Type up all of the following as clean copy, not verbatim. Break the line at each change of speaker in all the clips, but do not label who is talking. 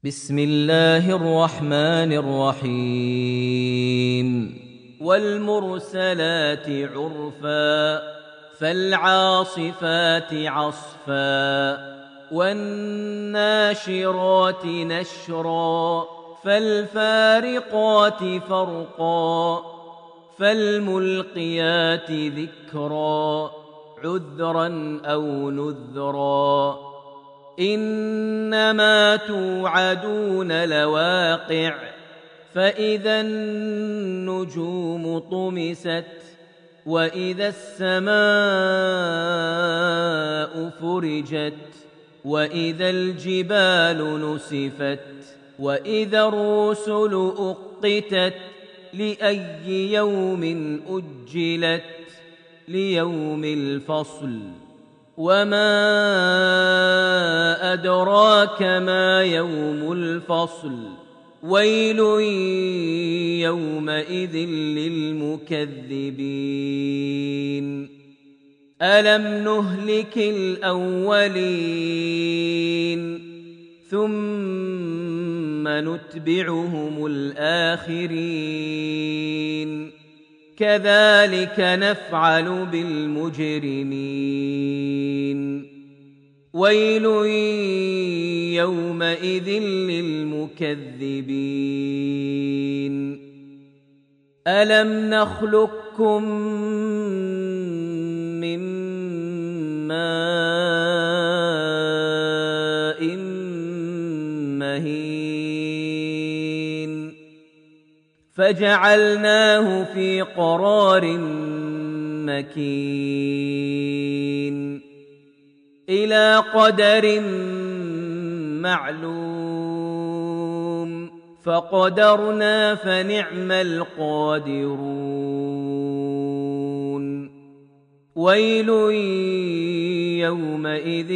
بسم الله الرحمن الرحيم والمرسلات عرفا فالعاصفات عصفا والناشرات نشرا فالفارقات فرقا فالملقيات ذكرا عذرا أو نذرا إنما توعدون لواقع فإذا النجوم طمست وإذا السماء فرجت وإذا الجبال نسفت وإذا الرسل أقتت لأي يوم أجلت ليوم الفصل وما أدراك ما يوم الفصل ويل يومئذ للمكذبين ألم نهلك الأولين ثم نتبعهم الآخرين كذلك نفعل بالمجرمين ويل يومئذ للمكذبين ألم نخلقكم من ماء مهين فجعلناه في قرار مكين إلى قدر معلوم فقدرنا فنعم القادرون ويل يومئذ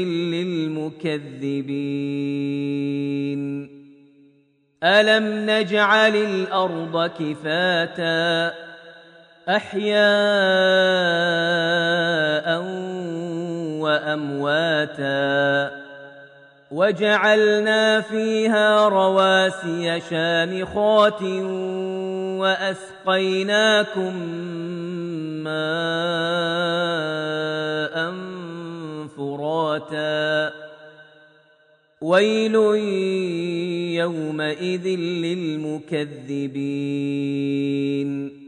للمكذبين ألم نجعل الأرض كفاتا أحياء وأمواتا وجعلنا فيها رواسي شامخات وأسقيناكم ماء فراتا ويل يومئذ للمكذبين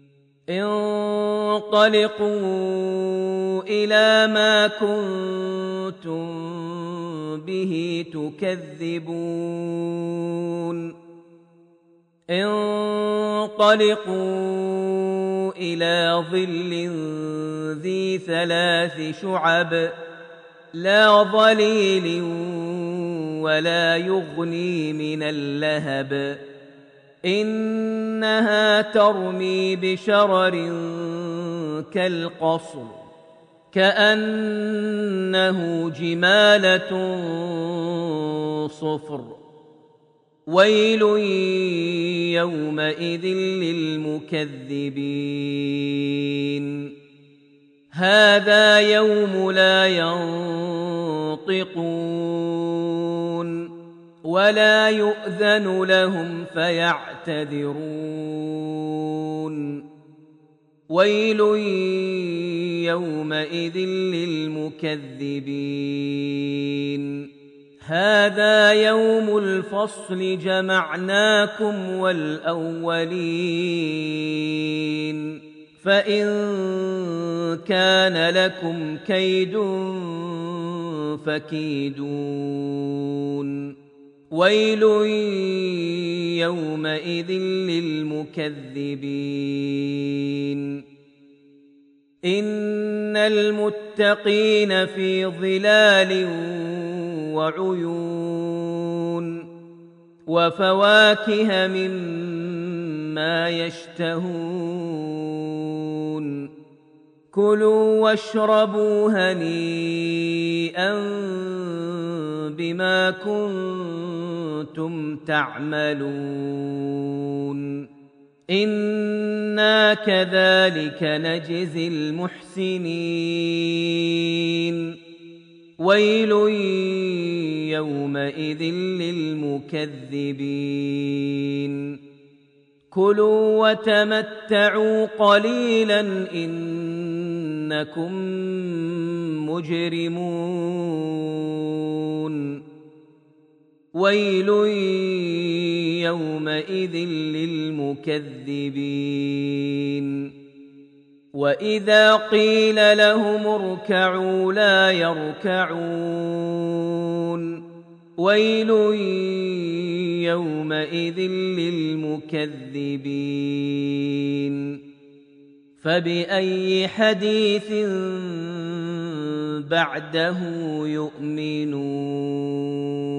انطلقوا إلى ما كنتم به تكذبون انطلقوا إلى ظل ذي 3 شعب لا ظليل ولا يغني من اللهب إنها ترمي بشرر كالقصر كأنه جمالة صفر ويل يومئذ للمكذبين هذا يوم لا ينطقون ولا يؤذن لهم فيعتذرون ويل يومئذ للمكذبين هذا يوم الفصل جمعناكم والأولين فإن كان لكم كيد فكيدون ويل يومئذ للمكذبين إن المتقين في ظلال وعيون وفواكه مما يشتهون كلوا واشربوا هنيئا بما كنتم تعملون إنا كذلك نجزي المحسنين ويل يومئذ للمكذبين كلوا وتمتعوا قليلا إنكم مجرمون ويل يومئذ للمكذبين وإذا قيل لهم اركعوا لا يركعون ويل يومئذ للمكذبين فبأي حديث بعده يؤمنون